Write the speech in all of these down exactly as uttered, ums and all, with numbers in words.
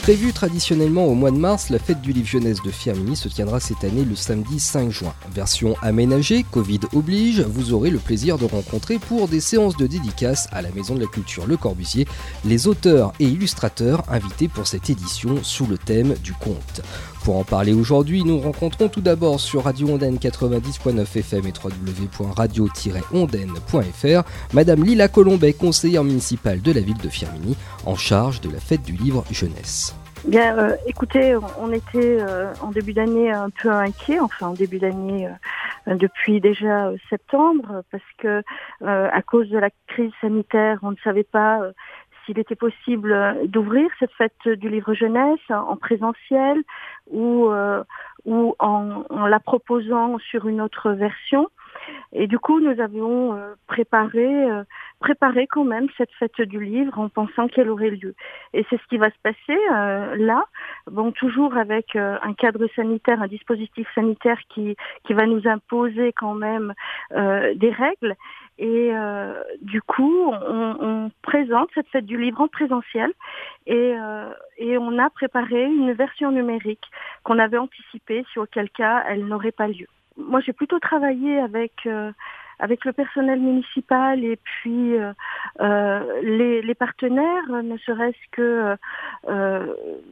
Prévue traditionnellement au mois de mars, la fête du livre jeunesse de Firminy se tiendra cette année le samedi cinq juin. Version aménagée, Covid oblige, vous aurez le plaisir de rencontrer pour des séances de dédicaces à la Maison de la Culture Le Corbusier les auteurs et illustrateurs invités pour cette édition sous le thème du conte. Pour en parler aujourd'hui, nous rencontrons tout d'abord sur Radio Ondaine quatre-vingt-dix point neuf F M et w w w point radio tiret ondaine point f r Madame Lila Colombet, conseillère municipale de la ville de Firminy, en charge de la fête du livre jeunesse. Bien, euh, écoutez, on était euh, en début d'année un peu inquiets, enfin en début d'année euh, depuis déjà euh, septembre, parce que euh, à cause de la crise sanitaire, on ne savait pas euh, s'il était possible d'ouvrir cette fête du livre jeunesse en présentiel ou, euh, ou en, en la proposant sur une autre version. Et du coup, nous avions euh, préparé, euh, préparé quand même cette fête du livre en pensant qu'elle aurait lieu. Et c'est ce qui va se passer euh, là, bon, toujours avec euh, un cadre sanitaire, un dispositif sanitaire qui, qui va nous imposer quand même euh, des règles. Et euh, du coup, on, on présente cette fête du livre en présentiel et, euh, et on a préparé une version numérique qu'on avait anticipée, si auquel cas elle n'aurait pas lieu. Moi, j'ai plutôt travaillé avec euh, avec le personnel municipal et puis euh, euh, les, les partenaires, ne serait-ce que euh,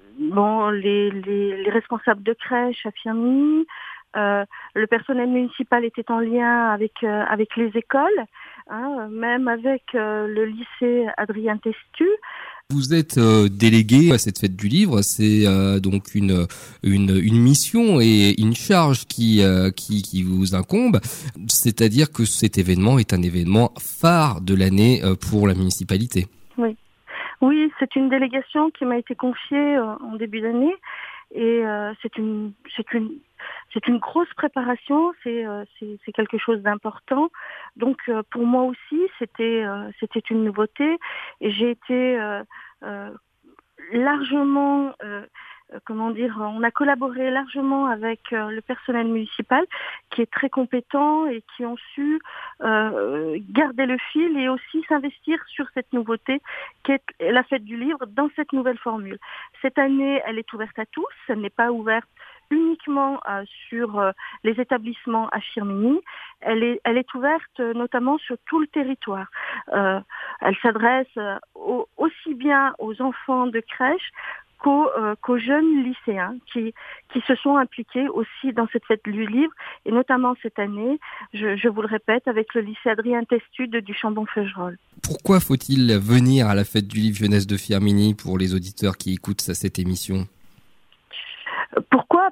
bon les, les, les responsables de crèche à Firminy. Euh, le personnel municipal était en lien avec euh, avec les écoles, hein, même avec euh, le lycée Adrien Testu. Vous êtes euh, délégué à cette fête du livre, c'est euh, donc une, une une mission et une charge qui euh, qui qui vous incombe, c'est-à-dire que cet événement est un événement phare de l'année euh, pour la municipalité. Oui, oui, c'est une délégation qui m'a été confiée euh, en début d'année et euh, c'est une c'est une c'est une grosse préparation, c'est euh, c'est, c'est quelque chose d'important. Donc euh, pour moi aussi, c'était euh, c'était une nouveauté et j'ai été euh, euh, largement euh, comment dire, on a collaboré largement avec euh, le personnel municipal qui est très compétent et qui ont su euh, garder le fil et aussi s'investir sur cette nouveauté qui est la fête du livre dans cette nouvelle formule. Cette année, elle est ouverte à tous, elle n'est pas ouverte uniquement euh, sur euh, les établissements à Firminy. Elle est, elle est ouverte euh, notamment sur tout le territoire. Euh, elle s'adresse euh, au, aussi bien aux enfants de crèche qu'aux, euh, qu'aux jeunes lycéens qui, qui se sont impliqués aussi dans cette fête du livre, et notamment cette année, je, je vous le répète, avec le lycée Adrien Testu de Duchambon-Feugerolles. Pourquoi faut-il venir à la fête du livre jeunesse de Firminy pour les auditeurs qui écoutent cette émission ? Pourquoi ?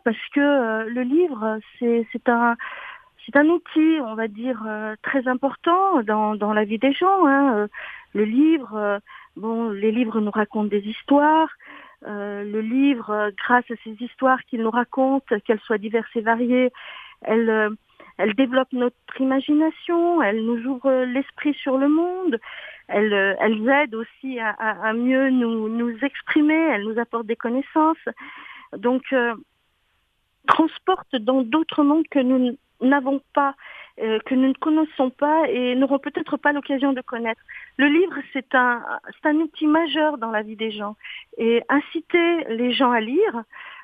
Parce que euh, le livre, c'est, c'est un... C'est un outil, on va dire, euh, très important dans, dans la vie des gens. Hein. Euh, le livre, euh, bon, les livres nous racontent des histoires. Euh, le livre, euh, grâce à ces histoires qu'il nous raconte, qu'elles soient diverses et variées, elles, euh, elles développent notre imagination, elles nous ouvrent l'esprit sur le monde, elles, euh, elles aident aussi à, à, à mieux nous, nous exprimer, elles nous apportent des connaissances. Donc, euh, transportent dans d'autres mondes que nous n'avons pas, euh, que nous ne connaissons pas et n'aurons peut-être pas l'occasion de connaître. Le livre, c'est un, c'est un outil majeur dans la vie des gens. Et inciter les gens à lire,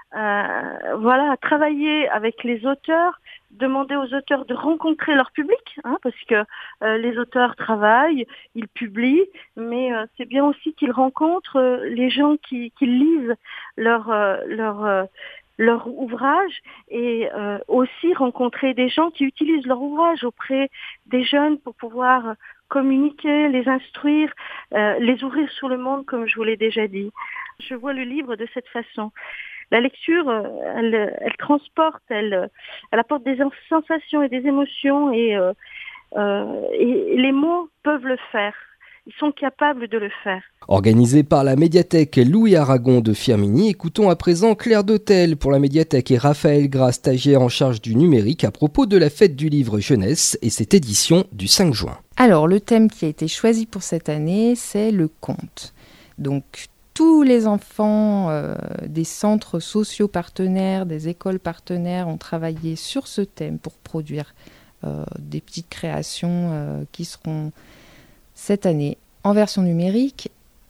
euh, voilà, à travailler avec les auteurs, demander aux auteurs de rencontrer leur public, hein, parce que euh, les auteurs travaillent, ils publient, mais euh, c'est bien aussi qu'ils rencontrent euh, les gens qui, qui lisent leur euh, leur euh, leur ouvrage et euh, aussi rencontrer des gens qui utilisent leur ouvrage auprès des jeunes pour pouvoir communiquer, les instruire, euh, les ouvrir sur le monde, comme je vous l'ai déjà dit. Je vois le livre de cette façon. La lecture, elle, elle transporte, elle, elle apporte des sensations et des émotions et, euh, euh, et les mots peuvent le faire. Ils sont capables de le faire. Organisé par la médiathèque Louis Aragon de Firminy, écoutons à présent Claire Dautel pour la médiathèque et Raphaël Gras, stagiaire en charge du numérique, à propos de la fête du livre jeunesse et cette édition du cinq juin. Alors, le thème qui a été choisi pour cette année, c'est le conte. Donc, tous les enfants euh, des centres sociaux partenaires, des écoles partenaires ont travaillé sur ce thème pour produire euh, des petites créations euh, qui seront cette année en version numérique.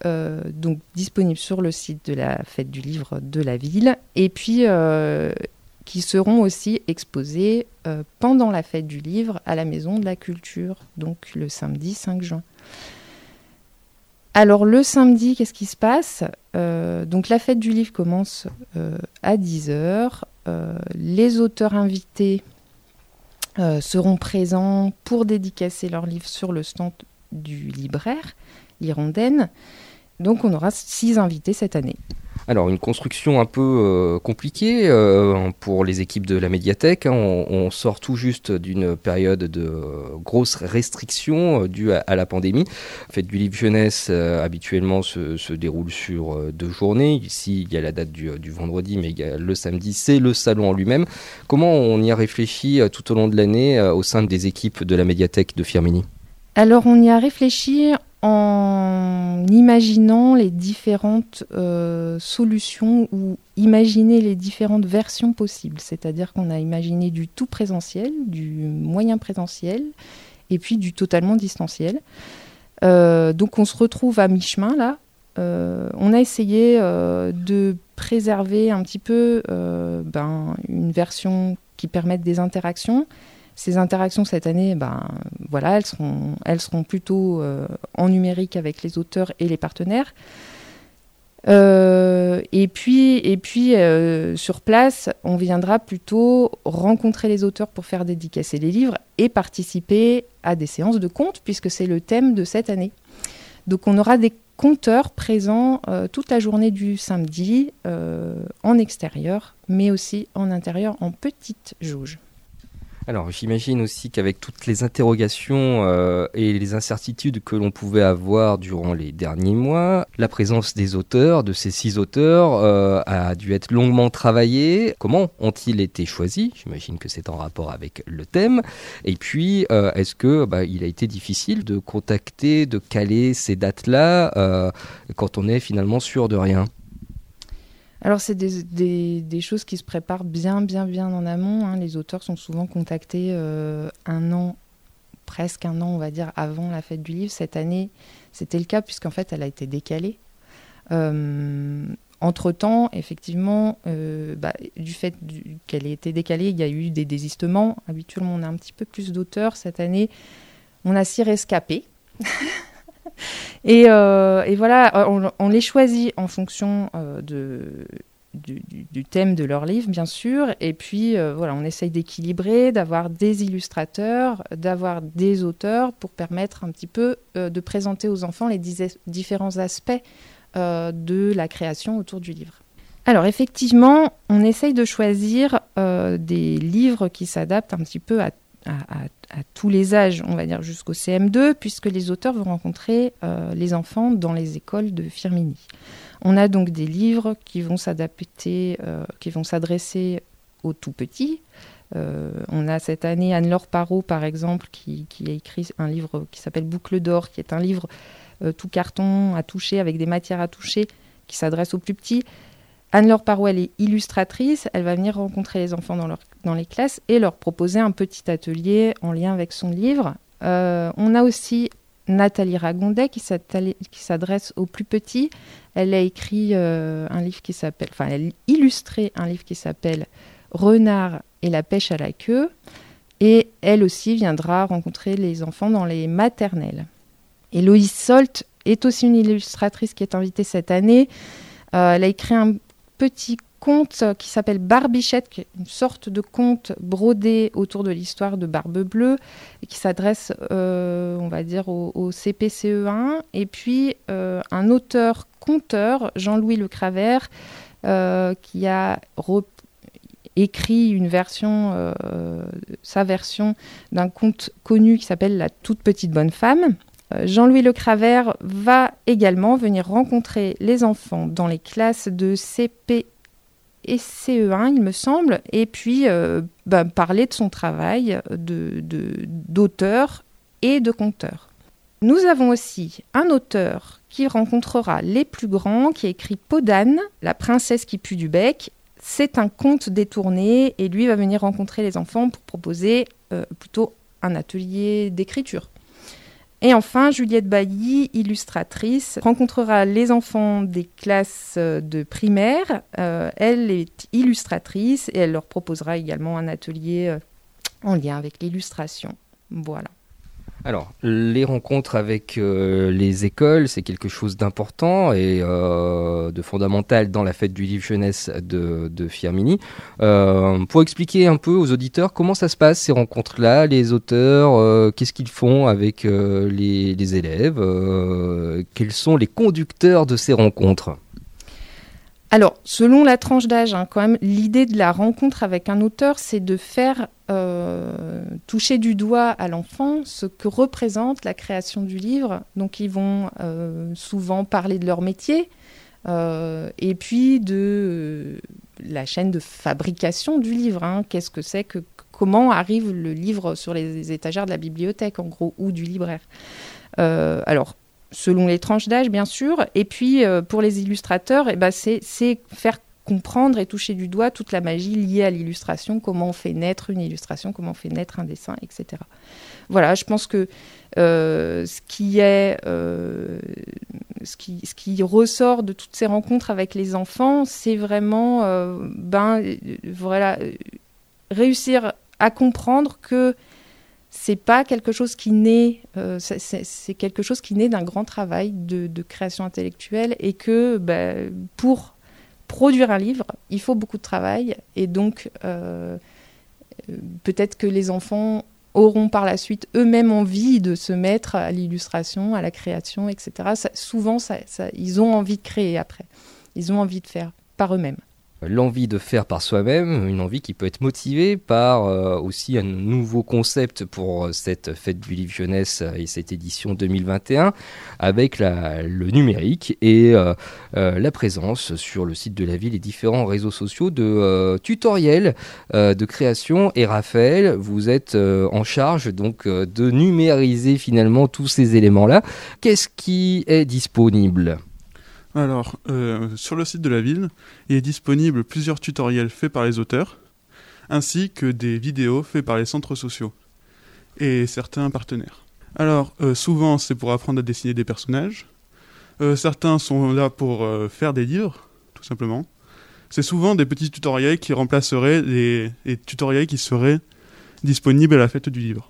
euh, donc disponibles sur le site de la Fête du Livre de la ville, et puis euh, qui seront aussi exposés euh, pendant la Fête du Livre à la Maison de la Culture, donc le samedi cinq juin. Alors le samedi, qu'est-ce qui se passe ? euh, Donc la Fête du Livre commence euh, à dix heures. Euh, les auteurs invités euh, seront présents pour dédicacer leurs livres sur le stand du libraire, l'Hirondelle. Donc on aura six invités cette année. Alors, une construction un peu euh, compliquée euh, pour les équipes de la médiathèque. Hein. On, on sort tout juste d'une période de euh, grosses restrictions euh, dues à, à la pandémie. La Fête du Livre Jeunesse, euh, habituellement, se, se déroule sur euh, deux journées. Ici, il y a la date du, du vendredi, mais il y a le samedi, c'est le salon en lui-même. Comment on y a réfléchi euh, tout au long de l'année euh, au sein des équipes de la médiathèque de Firminy ? Alors, on y a réfléchi en imaginant les différentes euh, solutions ou imaginer les différentes versions possibles. C'est-à-dire qu'on a imaginé du tout présentiel, du moyen présentiel et puis du totalement distanciel. Euh, donc on se retrouve à mi-chemin là. Euh, on a essayé euh, de préserver un petit peu euh, ben, une version qui permette des interactions. Ces interactions cette année, ben, voilà, elles seront, elles seront plutôt euh, en numérique avec les auteurs et les partenaires. Euh, et puis, et puis euh, sur place, on viendra plutôt rencontrer les auteurs pour faire dédicacer les livres et participer à des séances de contes, puisque c'est le thème de cette année. Donc on aura des conteurs présents euh, toute la journée du samedi, euh, en extérieur, mais aussi en intérieur, en petite jauge. Alors, j'imagine aussi qu'avec toutes les interrogations euh, et les incertitudes que l'on pouvait avoir durant les derniers mois, la présence des auteurs, de ces six auteurs, euh, a dû être longuement travaillée. Comment ont-ils été choisis ? J'imagine que c'est en rapport avec le thème. Et puis, euh, est-ce que bah, il a été difficile de contacter, de caler ces dates-là euh, quand on est finalement sûr de rien ? Alors, c'est des, des, des choses qui se préparent bien, bien, bien en amont. Hein. Les auteurs sont souvent contactés euh, un an, presque un an, on va dire, avant la Fête du Livre. Cette année, c'était le cas, puisqu'en fait, elle a été décalée. Euh, entre-temps, effectivement, euh, bah, du fait du, qu'elle ait été décalée, il y a eu des désistements. Habituellement, on a un petit peu plus d'auteurs. Cette année, on a six rescapés. Et, euh, et voilà, on, on les choisit en fonction euh, de, du, du thème de leur livre, bien sûr. Et puis, euh, voilà, on essaye d'équilibrer, d'avoir des illustrateurs, d'avoir des auteurs pour permettre un petit peu euh, de présenter aux enfants les dis- différents aspects euh, de la création autour du livre. Alors, effectivement, on essaye de choisir euh, des livres qui s'adaptent un petit peu à À, à, à tous les âges, on va dire jusqu'au C M deux, puisque les auteurs vont rencontrer euh, les enfants dans les écoles de Firminy. On a donc des livres qui vont s'adapter, euh, qui vont s'adresser aux tout petits. Euh, on a cette année Anne-Laure Parot, par exemple, qui, qui a écrit un livre qui s'appelle Boucle d'or, qui est un livre euh, tout carton à toucher, avec des matières à toucher, qui s'adresse aux plus petits. Anne-Laure Parot, elle est illustratrice, elle va venir rencontrer les enfants dans, leur, dans les classes et leur proposer un petit atelier en lien avec son livre. Euh, on a aussi Nathalie Ragondet qui s'adresse aux plus petits. Elle a écrit euh, un livre qui s'appelle, enfin elle a illustré un livre qui s'appelle Renard et la pêche à la queue. Et elle aussi viendra rencontrer les enfants dans les maternelles. Et Loïs Solt est aussi une illustratrice qui est invitée cette année. Euh, elle a écrit un petit conte qui s'appelle Barbichette, qui est une sorte de conte brodé autour de l'histoire de Barbe Bleue et qui s'adresse, euh, on va dire, au, au C P C E un. Et puis, euh, un auteur-conteur, Jean-Louis Lecravert, euh, qui a re- écrit une version, euh, sa version d'un conte connu qui s'appelle La toute petite bonne femme. Jean-Louis Lecravert va également venir rencontrer les enfants dans les classes de C P et C E un, il me semble, et puis euh, bah, parler de son travail de, de, d'auteur et de conteur. Nous avons aussi un auteur qui rencontrera les plus grands, qui a écrit Peau d'âne, La princesse qui pue du bec. C'est un conte détourné, et lui va venir rencontrer les enfants pour proposer euh, plutôt un atelier d'écriture. Et enfin, Juliette Bailly, illustratrice, rencontrera les enfants des classes de primaire. Euh, elle est illustratrice et elle leur proposera également un atelier euh, en lien avec l'illustration. Voilà. Alors, les rencontres avec euh, les écoles, c'est quelque chose d'important et euh, de fondamental dans la fête du livre jeunesse de, de Firminy. Euh, pour expliquer un peu aux auditeurs comment ça se passe, ces rencontres-là, les auteurs, euh, qu'est-ce qu'ils font avec euh, les, les élèves, euh, quels sont les conducteurs de ces rencontres ? Alors, selon la tranche d'âge, hein, quand même, l'idée de la rencontre avec un auteur, c'est de faire euh, toucher du doigt à l'enfant ce que représente la création du livre. Donc, ils vont euh, souvent parler de leur métier euh, et puis de euh, la chaîne de fabrication du livre. Hein. Qu'est-ce que c'est que comment arrive le livre sur les étagères de la bibliothèque, en gros, ou du libraire. Euh, alors, selon les tranches d'âge, bien sûr. Et puis, euh, pour les illustrateurs, eh ben, c'est, c'est faire comprendre et toucher du doigt toute la magie liée à l'illustration, comment on fait naître une illustration, comment on fait naître un dessin, et cetera. Voilà, je pense que euh, ce qui est, euh, ce qui, ce qui ressort de toutes ces rencontres avec les enfants, c'est vraiment, euh, ben, voilà, réussir à comprendre que c'est pas quelque chose qui naît, euh, c'est, c'est, c'est quelque chose qui naît d'un grand travail de, de création intellectuelle et que bah, pour produire un livre, il faut beaucoup de travail et donc euh, peut-être que les enfants auront par la suite eux-mêmes envie de se mettre à l'illustration, à la création, et cetera. Ça, souvent, ça, ça, ils ont envie de créer après. Ils ont envie de faire par eux-mêmes. L'envie de faire par soi-même, une envie qui peut être motivée par euh, aussi un nouveau concept pour cette fête du livre jeunesse et cette édition deux mille vingt et un, avec la, le numérique et euh, euh, la présence sur le site de la ville et différents réseaux sociaux de euh, tutoriels euh, de création. Et Raphaël, vous êtes euh, en charge donc euh, de numériser finalement tous ces éléments-là. Qu'est-ce qui est disponible ? Alors, euh, sur le site de la ville, il est disponible plusieurs tutoriels faits par les auteurs, ainsi que des vidéos faits par les centres sociaux et certains partenaires. Alors, euh, souvent, c'est pour apprendre à dessiner des personnages. Euh, certains sont là pour euh, faire des livres, tout simplement. C'est souvent des petits tutoriels qui remplaceraient les, les tutoriels qui seraient disponibles à la fête du livre.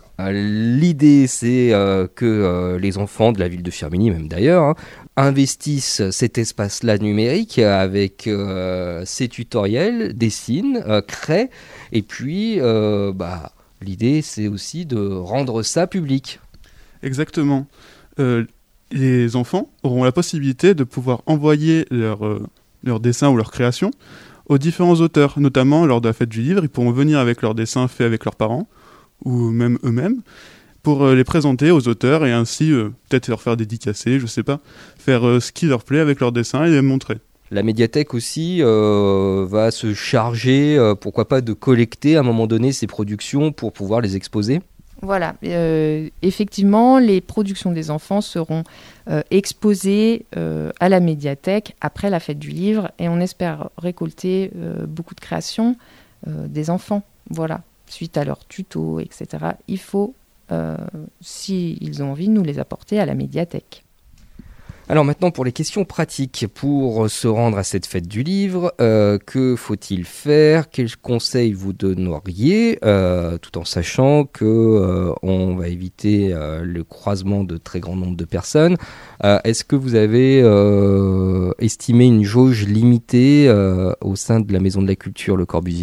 L'idée, c'est euh, que euh, les enfants de la ville de Firminy, même d'ailleurs, hein, investissent cet espace-là numérique avec euh, ces tutoriels, dessinent, euh, créent, et puis euh, bah, l'idée, c'est aussi de rendre ça public. Exactement. Euh, les enfants auront la possibilité de pouvoir envoyer leurs euh, leur dessins ou leurs créations aux différents auteurs, notamment lors de la fête du livre. Ils pourront venir avec leurs dessins faits avec leurs parents, ou même eux-mêmes, pour euh, les présenter aux auteurs et ainsi euh, peut-être leur faire dédicacer, je sais pas, faire euh, ce qui leur plaît avec leurs dessins et les montrer. La médiathèque aussi euh, va se charger, euh, pourquoi pas, de collecter à un moment donné ces productions pour pouvoir les exposer. Voilà, euh, effectivement, les productions des enfants seront euh, exposées euh, à la médiathèque après la fête du livre et on espère récolter euh, beaucoup de créations euh, des enfants. Voilà. Suite à leurs tutos, et cetera. Il faut, euh, s'ils ont envie, nous les apporter à la médiathèque. Alors maintenant, pour les questions pratiques, pour se rendre à cette fête du livre, euh, que faut-il faire ? Quels conseils vous donneriez, euh, tout en sachant que euh, on va éviter euh, le croisement de très grand nombre de personnes. Euh, est-ce que vous avez euh, estimé une jauge limitée euh, au sein de la Maison de la Culture Le Corbusier ?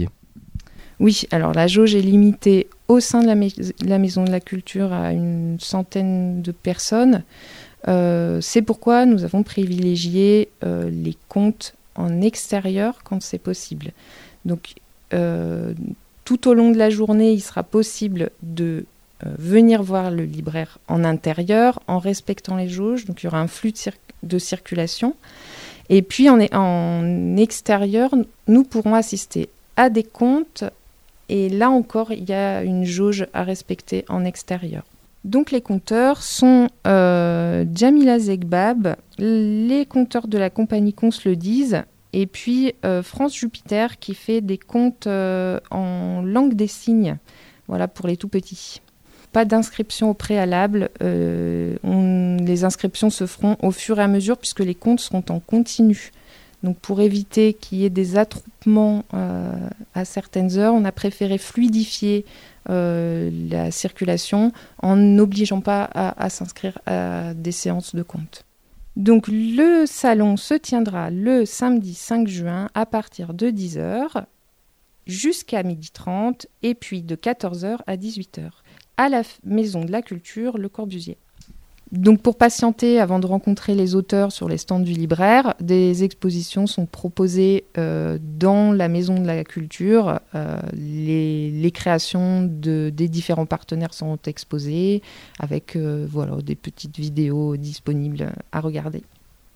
Oui, alors la jauge est limitée au sein de la, mais- la Maison de la Culture à une centaine de personnes. Euh, c'est pourquoi nous avons privilégié euh, les contes en extérieur quand c'est possible. Donc, euh, tout au long de la journée, il sera possible de euh, venir voir le libraire en intérieur en respectant les jauges. Donc, il y aura un flux de, cir- de circulation. Et puis, en, en extérieur, nous pourrons assister à des contes. Et là encore, il y a une jauge à respecter en extérieur. Donc les conteurs sont euh, Jamila Zegbab, les conteurs de la compagnie Qu'on se le dise, et puis euh, France Jupiter qui fait des contes euh, en langue des signes, voilà, pour les tout petits. pas d'inscription au préalable. Euh, on, les inscriptions se feront au fur et à mesure puisque les comptes seront en continu. Donc pour éviter qu'il y ait des attroupements euh, à certaines heures, on a préféré fluidifier euh, la circulation en n'obligeant pas à, à s'inscrire à des séances de compte. Donc le salon se tiendra le samedi cinq juin à partir de dix heures jusqu'à midi trente et puis de quatorze heures à dix-huit heures à la Maison de la Culture, Le Corbusier. Donc pour patienter avant de rencontrer les auteurs sur les stands du libraire, des expositions sont proposées euh, dans la Maison de la Culture. Euh, les, les créations de, des différents partenaires sont exposées avec euh, voilà, des petites vidéos disponibles à regarder.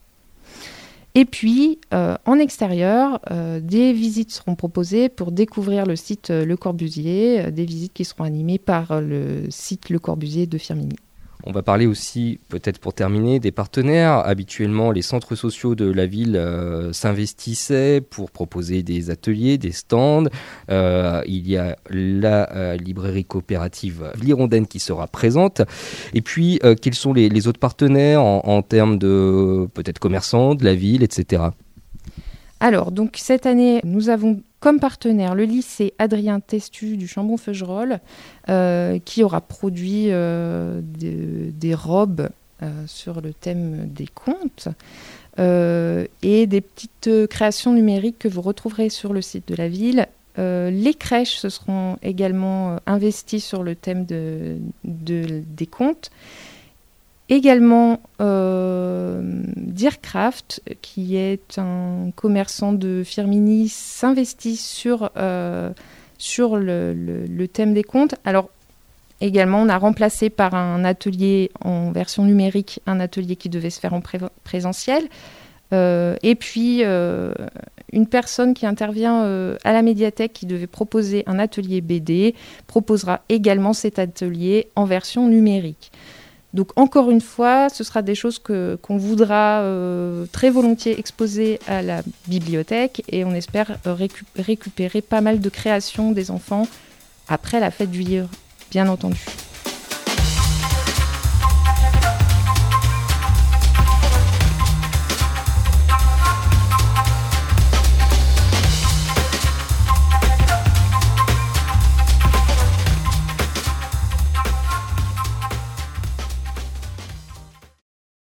Et puis, euh, en extérieur, euh, des visites seront proposées pour découvrir le site Le Corbusier, euh, des visites qui seront animées par le site Le Corbusier de Firminy. On va parler aussi, peut-être pour terminer, des partenaires. Habituellement, les centres sociaux de la ville euh, s'investissaient pour proposer des ateliers, des stands. Euh, il y a la euh, librairie coopérative L'Hirondelle qui sera présente. Et puis, euh, quels sont les, les autres partenaires en, en termes de peut-être commerçants, de la ville, et cetera. Alors, donc cette année, nous avons comme partenaire le lycée Adrien Testu du Chambon-Feugerolles, euh, qui aura produit euh, des, des robes euh, sur le thème des contes euh, et des petites créations numériques que vous retrouverez sur le site de la ville. Euh, les crèches se seront également euh, investies sur le thème de, de, des contes. Également, euh, Deercraft, qui est un commerçant de Firminy, s'investit sur, euh, sur le, le, le thème des contes. Alors, également, on a remplacé par un atelier en version numérique, un atelier qui devait se faire en pré- présentiel. Euh, et puis, euh, une personne qui intervient euh, à la médiathèque, qui devait proposer un atelier B D, proposera également cet atelier en version numérique. Donc encore une fois, ce sera des choses que, qu'on voudra euh, très volontiers exposer à la bibliothèque et on espère récup- récupérer pas mal de créations des enfants après la fête du livre, bien entendu.